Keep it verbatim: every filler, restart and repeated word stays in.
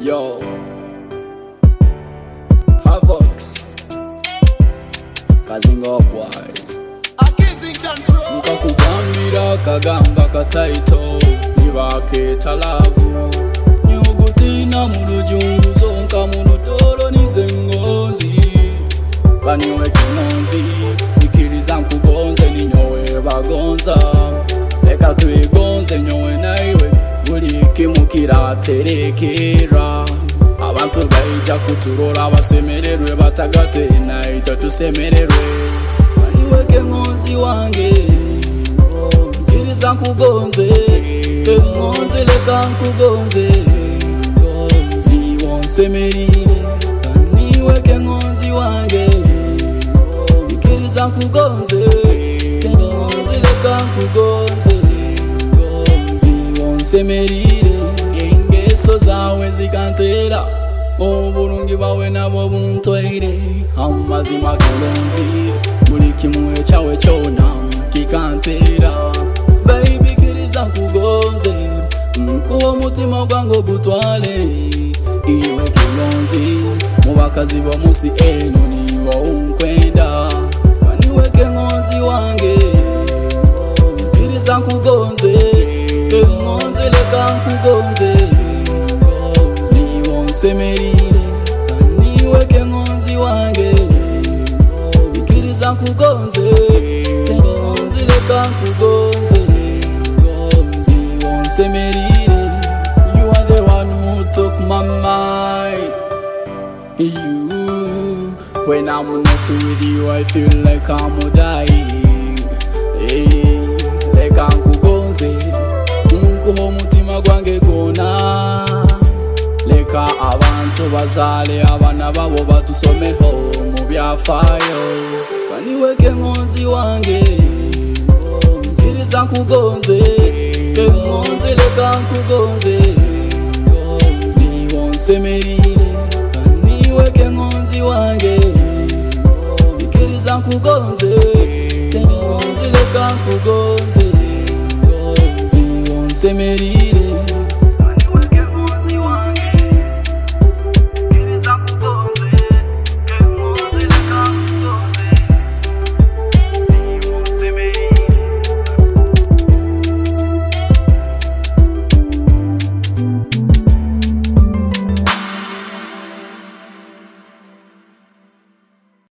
Yo, Havox Kazingo boy Nkakugambira kagamba kataito nibaketa lavu nyugutina mu lujungu zonka mu lutolo nizengozi baniwe kinonzi ikiriza nkugonze ninyowe bagonza leka twegonze nyowe naiwe buli kimu kiraterekera abantu baija kuturora basemererwe batagate naito tusemererwe baniwe kengonzi wange ziriza nkugonze kengonzi leka nkugonze ziwonsemerire baniwe kengonzi wange ziriza nkugonze kengonzi leka nkugonze ziwonsemerire engeso zawe zikantera obulungi bawe nabo buntwaire amazima kalonzi buli kimwe cyawe cyona kikantera baby kiriza nkugonze nkuwo mutima gwango gutwale iwe kilonzi mu bakazi bo musi eno niwo unkwenda baniwe kengonzi wange ziriza nkugonze kengonzi leka nkugonze ziwonsemerire baniwe kengonzi wange ziriza nkugonze kengonzi leka nkugonze ziwonsemerire. You are the one who took my mind. You, when I'm not with you, I feel like I'm dying. Hey, like I'm kugonze, unkuho mutima gwange kona. Leka abantu bazale abana babo batusomeho mu byafayo. Baniwe kengonzi wange, ziriza nkugonze, kengonzi leka nkugonze, ziwonsemerire. Baniwe kengonzi wange, ziriza nkugonze, kengonzi leka nkugonze, ziwonsemerire.